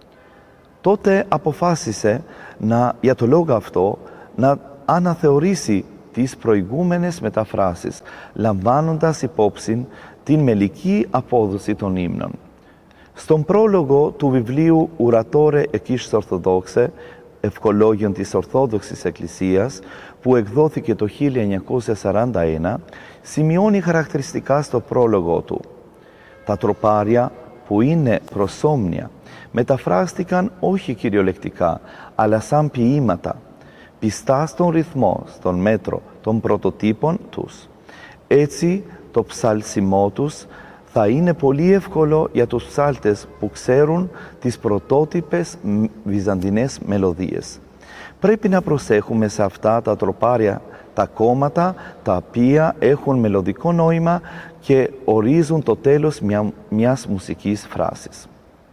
Τότε αποφάσισε να, για το λόγο αυτό να αναθεωρήσει τις προηγούμενες μεταφράσεις, λαμβάνοντας υπόψη την μελική απόδοση των ύμνων. Στον πρόλογο του βιβλίου «Ουρατόρε εκείς Ορθοδόξε», Ευχολόγιον της Ορθόδοξης Εκκλησίας, που εκδόθηκε το χίλια εννιακόσια σαράντα ένα, σημειώνει χαρακτηριστικά στο πρόλογο του. Τα τροπάρια, που είναι προσόμνια, μεταφράστηκαν όχι κυριολεκτικά, αλλά σαν ποίηματα, πιστά στον ρυθμό, στον μέτρο των πρωτοτύπων τους. Έτσι, το ψαλσιμό τους θα είναι πολύ εύκολο για τους ψάλτες που ξέρουν τις πρωτότυπες βυζαντινές μελωδίες. Πρέπει να προσέχουμε σε αυτά τα τροπάρια τα κόμματα τα οποία έχουν μελωδικό νόημα και ορίζουν το τέλος μια, μιας μουσικής φράσης.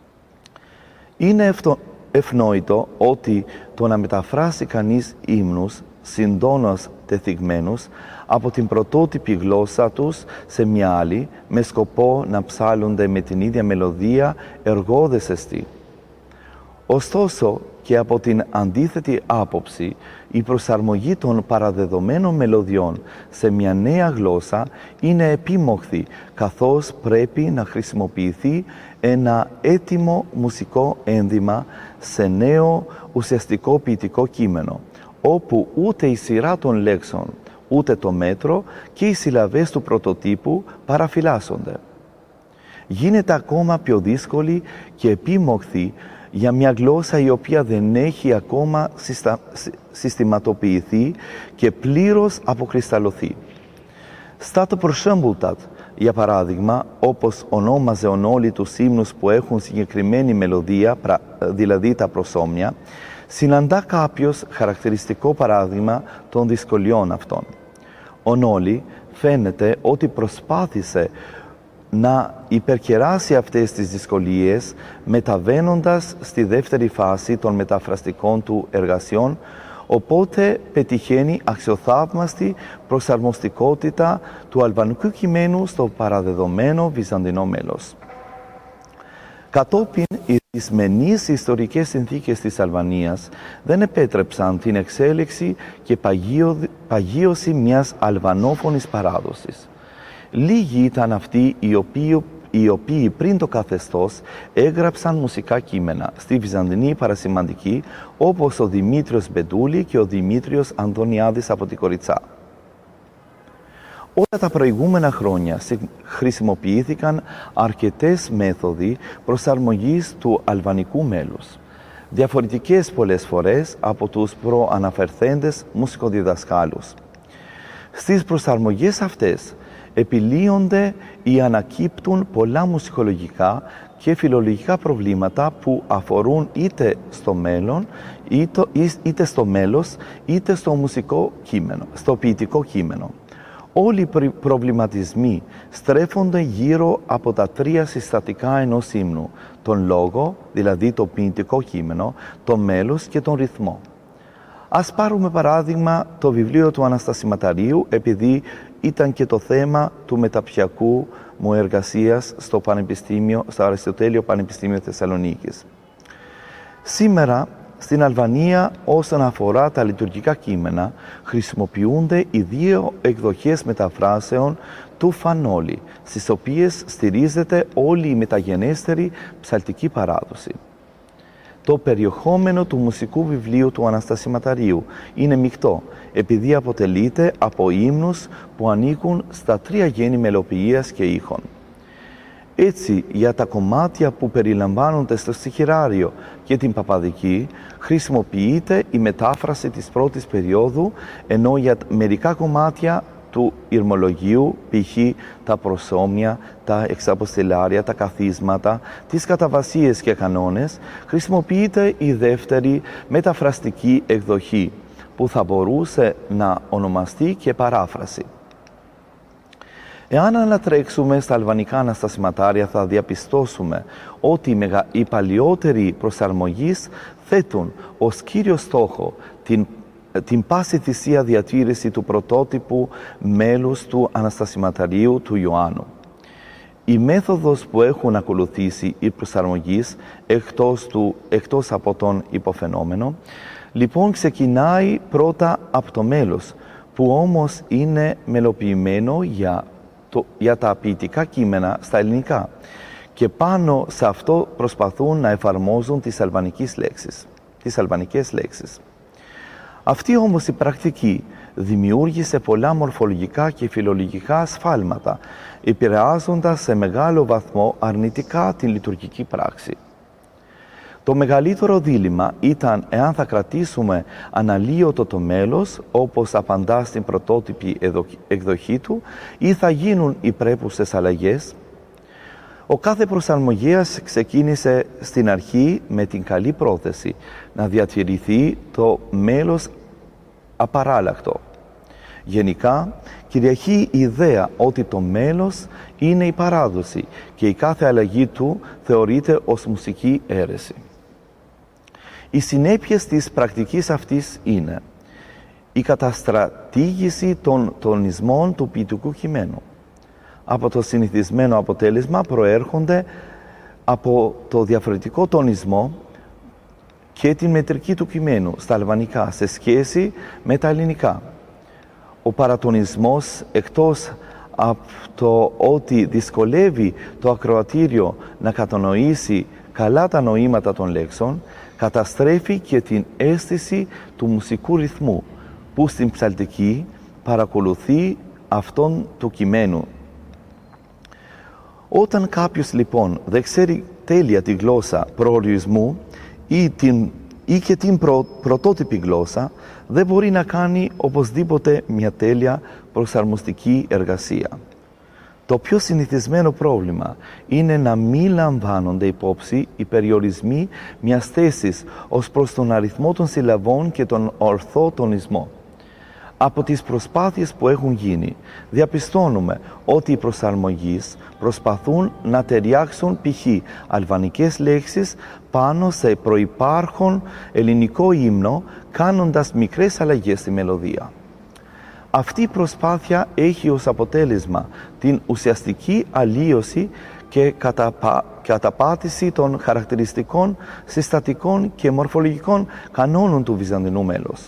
Είναι ευτο, ευνόητο ότι το να μεταφράσει κανείς ύμνους συντόνως τεθυγμένους από την πρωτότυπη γλώσσα τους σε μια άλλη, με σκοπό να ψάλλονται με την ίδια μελωδία εργόδες εστί. Ωστόσο, και από την αντίθετη άποψη, η προσαρμογή των παραδεδομένων μελωδιών σε μια νέα γλώσσα είναι επίμοχθη, καθώς πρέπει να χρησιμοποιηθεί ένα έτοιμο μουσικό ένδυμα σε νέο ουσιαστικό ποιητικό κείμενο, όπου ούτε η σειρά των λέξεων, ούτε το μέτρο και οι συλλαβές του πρωτοτύπου παραφυλάσσονται. Γίνεται ακόμα πιο δύσκολη και επίμοχθη για μια γλώσσα η οποία δεν έχει ακόμα συστα... συστηματοποιηθεί και πλήρως αποκρισταλωθεί. Στα το προσέμπουλτατ, για παράδειγμα, όπως ονόμαζε ο Νόλι τους ύμνους που έχουν συγκεκριμένη μελωδία, δηλαδή τα προσόμνια, συναντά κάποιος χαρακτηριστικό παράδειγμα των δυσκολιών αυτών. Ο Νόλι φαίνεται ότι προσπάθησε να υπερκεράσει αυτές τις δυσκολίες, μεταβαίνοντας στη δεύτερη φάση των μεταφραστικών του εργασιών, οπότε πετυχαίνει αξιοθαύμαστη προσαρμοστικότητα του αλβανικού κειμένου στο παραδεδομένο βυζαντινό μέλος. Κατόπιν, οι δυσμενείς ιστορικές συνθήκες της Αλβανίας δεν επέτρεψαν την εξέλιξη και παγίω, παγίωση μιας αλβανόφωνης παράδοσης. Λίγοι ήταν αυτοί οι οποίοι, οι οποίοι πριν το καθεστώς έγραψαν μουσικά κείμενα στη Βυζαντινή παρασημαντική, όπως ο Δημήτριος Μπεντούλη και ο Δημήτριος Αντωνιάδης από τη Κοριτσά. Όλα τα προηγούμενα χρόνια χρησιμοποιήθηκαν αρκετές μέθοδοι προσαρμογής του αλβανικού μέλους, διαφορετικές πολλές φορές από τους προαναφερθέντες μουσικοδιδασκάλους. Στις προσαρμογές αυτές επιλύονται ή ανακύπτουν πολλά μουσικολογικά και φιλολογικά προβλήματα που αφορούν είτε στο μέλλον, είτε στο μέλος, είτε στο μουσικό κείμενο, στο ποιητικό κείμενο. Όλοι οι προβληματισμοί στρέφονται γύρω από τα τρία συστατικά ενός ύμνου, τον λόγο, δηλαδή το ποιητικό κείμενο, το μέλος και τον ρυθμό. Ας πάρουμε παράδειγμα το βιβλίο του Αναστασιματαρίου, επειδή ήταν και το θέμα του μεταπτυχιακού μου εργασίας στο, Πανεπιστήμιο, στο Αριστοτέλειο Πανεπιστήμιο Θεσσαλονίκης. Σήμερα, στην Αλβανία, όσον αφορά τα λειτουργικά κείμενα, χρησιμοποιούνται οι δύο εκδοχές μεταφράσεων του Φανόλη, στις οποίες στηρίζεται όλη η μεταγενέστερη ψαλτική παράδοση. Το περιεχόμενο του μουσικού βιβλίου του Αναστασιματαρίου είναι μεικτό, επειδή αποτελείται από ύμνους που ανήκουν στα τρία γένη μελοποιίας και ήχων. Έτσι, για τα κομμάτια που περιλαμβάνονται στο στιχηράριο και την παπαδική, χρησιμοποιείται η μετάφραση της πρώτης περίοδου, ενώ για μερικά κομμάτια του ηρμολογίου, π.χ. τα προσόμνια, τα εξαποστηλάρια, τα καθίσματα, τις καταβασίες και κανόνες, χρησιμοποιείται η δεύτερη μεταφραστική εκδοχή, που θα μπορούσε να ονομαστεί και παράφραση. Εάν ανατρέξουμε στα αλβανικά αναστασιματάρια, θα διαπιστώσουμε ότι οι παλιότεροι προσαρμογείς θέτουν ως κύριο στόχο την την πάση θυσία διατήρηση του πρωτότυπου μέλους του Αναστασιματαρίου του Ιωάννου. Η μέθοδος που έχουν ακολουθήσει οι προσαρμογείς εκτός, του, εκτός από τον υποφαινόμενο, λοιπόν ξεκινάει πρώτα από το μέλος, που όμως είναι μελοποιημένο για, το, για τα ποιητικά κείμενα στα ελληνικά και πάνω σε αυτό προσπαθούν να εφαρμόζουν τις αλβανικές λέξεις. Τις αλβανικές λέξεις. Αυτή όμως η πρακτική δημιούργησε πολλά μορφολογικά και φιλολογικά ασφάλματα, επηρεάζοντας σε μεγάλο βαθμό αρνητικά την λειτουργική πράξη. Το μεγαλύτερο δίλημμα ήταν εάν θα κρατήσουμε αναλύωτο το μέλος, όπως απαντά στην πρωτότυπη εκδοχή του, ή θα γίνουν οι πρέπουσες αλλαγές. Ο κάθε προσαρμογέας ξεκίνησε στην αρχή με την καλή πρόθεση να διατηρηθεί το μέλος απαράλλακτο. Γενικά, κυριαρχεί η ιδέα ότι το μέλος είναι η παράδοση και η κάθε αλλαγή του θεωρείται ως μουσική αίρεση. Οι συνέπειες της πρακτικής αυτής είναι η καταστρατήγηση των τονισμών του ποιητικού κειμένου. Από το συνηθισμένο αποτέλεσμα προέρχονται από το διαφορετικό τονισμό και την μετρική του κειμένου στα αλβανικά σε σχέση με τα ελληνικά. Ο παρατονισμός, εκτός από το ότι δυσκολεύει το ακροατήριο να κατανοήσει καλά τα νοήματα των λέξεων, καταστρέφει και την αίσθηση του μουσικού ρυθμού που στην ψαλτική παρακολουθεί αυτόν του κειμένου. Όταν κάποιος λοιπόν δεν ξέρει τέλεια τη γλώσσα προορισμού ή, την, ή και την προ, πρωτότυπη γλώσσα, δεν μπορεί να κάνει οπωσδήποτε μια τέλεια προσαρμοστική εργασία. Το πιο συνηθισμένο πρόβλημα είναι να μην λαμβάνονται υπόψη οι περιορισμοί μιας θέσης ως προς τον αριθμό των συλλαβών και τον ορθό τονισμό. Από τις προσπάθειες που έχουν γίνει, διαπιστώνουμε ότι οι προσαρμογείς προσπαθούν να ταιριάξουν π.χ. αλβανικές λέξεις πάνω σε προϋπάρχον ελληνικό ύμνο, κάνοντας μικρές αλλαγές στη μελωδία. Αυτή η προσπάθεια έχει ως αποτέλεσμα την ουσιαστική αλλίωση και καταπα... καταπάτηση των χαρακτηριστικών, συστατικών και μορφολογικών κανόνων του βυζαντινού μέλους.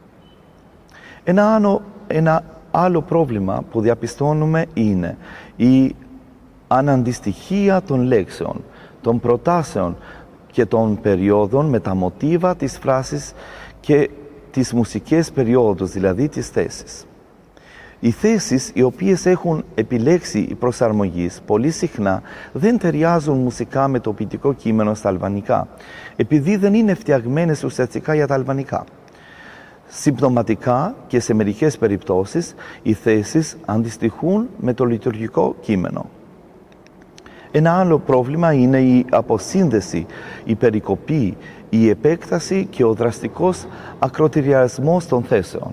Ένα άλλο, ένα άλλο πρόβλημα που διαπιστώνουμε είναι η αναντιστοιχία των λέξεων, των προτάσεων και των περιόδων με τα μοτίβα της φράσης και τις μουσικές περιόδους, δηλαδή τις θέσεις. Οι θέσεις οι οποίες έχουν επιλέξει οι προσαρμογείς πολύ συχνά δεν ταιριάζουν μουσικά με το ποιητικό κείμενο στα αλβανικά, επειδή δεν είναι φτιαγμένες ουσιαστικά για τα αλβανικά. Συμπτωματικά και σε μερικές περιπτώσεις οι θέσεις αντιστοιχούν με το λειτουργικό κείμενο. Ένα άλλο πρόβλημα είναι η αποσύνδεση, η περικοπή, η επέκταση και ο δραστικός ακροτηριασμός των θέσεων.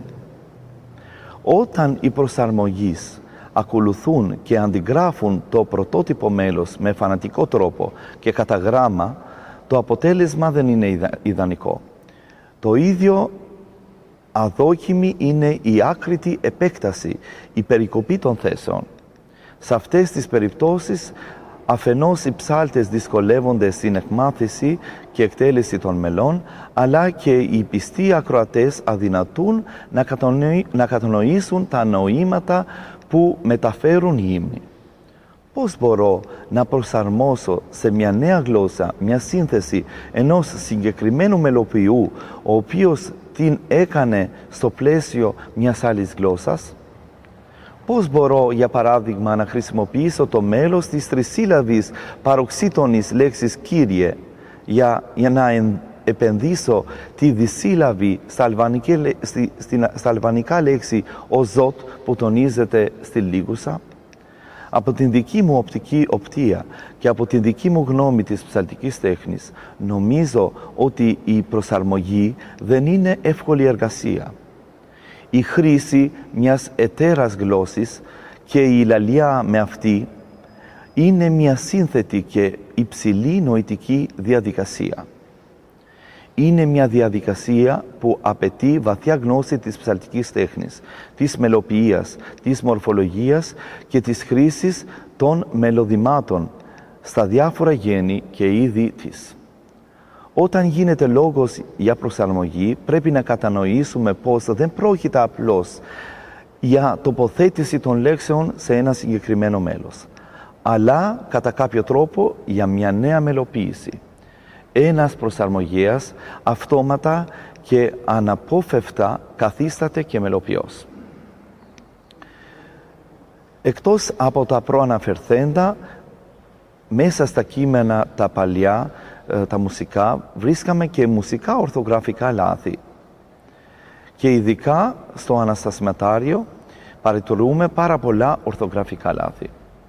Όταν οι προσαρμογείς ακολουθούν και αντιγράφουν το πρωτότυπο μέλος με φανατικό τρόπο και κατά γράμμα, το αποτέλεσμα δεν είναι ιδανικό. Το ίδιο αδόκιμη είναι η άκρητη επέκταση, η περικοπή των θέσεων. Σε αυτές τις περιπτώσεις, αφενός οι ψάλτες δυσκολεύονται στην εκμάθηση και εκτέλεση των μελών, αλλά και οι πιστοί ακροατές αδυνατούν να, κατανοη... να κατανοήσουν τα νοήματα που μεταφέρουν οι ύμνοι. Πώς μπορώ να προσαρμόσω σε μια νέα γλώσσα μια σύνθεση ενός συγκεκριμένου μελοποιού, ο οποίος την έκανε στο πλαίσιο μιας άλλης γλώσσας? Πώς μπορώ, για παράδειγμα, να χρησιμοποιήσω το μέλος της τρισύλλαβης παροξύτονης λέξης «Κύριε» για, για να επενδύσω τη δυσύλλαβη στα, αλβανική, στη, στα αλβανικά λέξη «ο ζωτ» που τονίζεται στη λίγουσα? Από την δική μου οπτική οπτία και από την δική μου γνώμη της ψαλτικής τέχνης, νομίζω ότι η προσαρμογή δεν είναι εύκολη εργασία. Η χρήση μιας εταίρας γλώσσης και η λαλιά με αυτή είναι μια σύνθετη και υψηλή νοητική διαδικασία. είναι μια διαδικασία που απαιτεί βαθιά γνώση της ψαλτικής τέχνης, της μελοποιίας, της μορφολογίας και της χρήσης των μελωδημάτων στα διάφορα γένη και είδη της. Όταν γίνεται λόγος για προσαρμογή, πρέπει να κατανοήσουμε πως δεν πρόκειται απλώς για τοποθέτηση των λέξεων σε ένα συγκεκριμένο μέλος, αλλά κατά κάποιο τρόπο για μια νέα μελοποίηση. Ένας προσαρμογέας αυτόματα και αναπόφευκτα καθίσταται και μελοποιός. Εκτός από τα προαναφερθέντα, μέσα στα κείμενα τα παλιά, τα μουσικά, βρίσκαμε και μουσικά ορθογραφικά λάθη. Και ειδικά στο Αναστασιματάριο παρατηρούμε πάρα πολλά ορθογραφικά λάθη.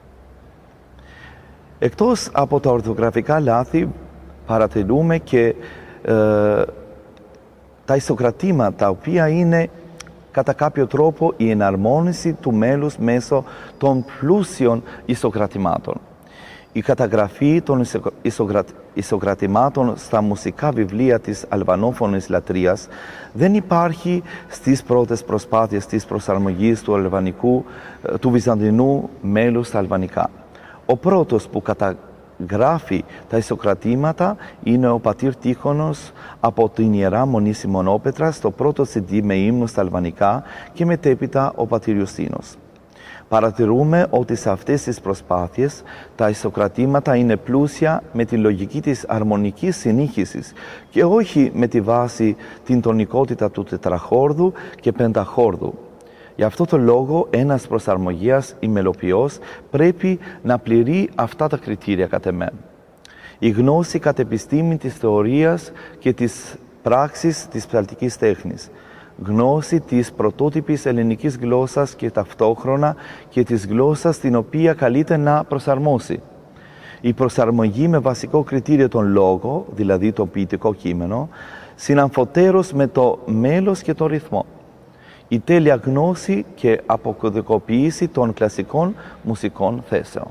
Εκτός από τα ορθογραφικά λάθη, παρατηρούμε και ε, τα ισοκρατήματα, τα οποία είναι κατά κάποιο τρόπο η εναρμόνιση του μέλους μέσω των πλούσιων ισοκρατημάτων. Η καταγραφή των ισοκρατημάτων στα μουσικά βιβλία της αλβανόφωνης λατρείας δεν υπάρχει στις πρώτες προσπάθειες της προσαρμογής του, αλβανικού, του βυζαντινού μέλους στα αλβανικά. Ο πρώτος που καταγράφει τα ισοκρατήματα είναι ο πατήρ Τύχωνος από την Ιερά Μονή Σιμωνόπετρα στο πρώτο σι ντι με ύμνους στα αλβανικά και μετέπειτα ο πατήρ Ιουστίνος. Παρατηρούμε ότι σε αυτές τις προσπάθειες τα ισοκρατήματα είναι πλούσια με τη λογική της αρμονικής συνήχησης και όχι με τη βάση την τονικότητα του τετραχόρδου και πενταχόρδου. Γι' αυτό το λόγο ένας προσαρμογέας ή μελοποιός πρέπει να πληρεί αυτά τα κριτήρια κατ' εμέ. Η γνώση κατ' επιστήμη της θεωρίας και της πράξης της ψαλτικής τέχνης. Γνώση της πρωτότυπης ελληνικής γλώσσας και ταυτόχρονα και της γλώσσας την οποία καλείται να προσαρμόσει. Η προσαρμογή με βασικό κριτήριο τον λόγο, δηλαδή το ποιητικό κείμενο, συναμφωτέρως με το μέλος και το ρυθμό. Η τέλεια γνώση και αποκωδικοποίηση των κλασικών μουσικών θέσεων.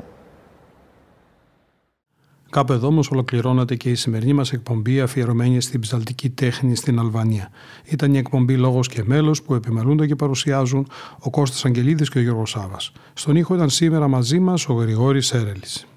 Κάπου εδώ όμως ολοκληρώνεται και η σημερινή μας εκπομπή αφιερωμένη στην ψαλτική τέχνη στην Αλβανία. Ήταν η εκπομπή «Λόγος και μέλος» που επιμελούνται και παρουσιάζουν ο Κώστας Αγγελίδης και ο Γιώργος Σάβας. Στον ήχο ήταν σήμερα μαζί μας ο Γρηγόρης Έρελης.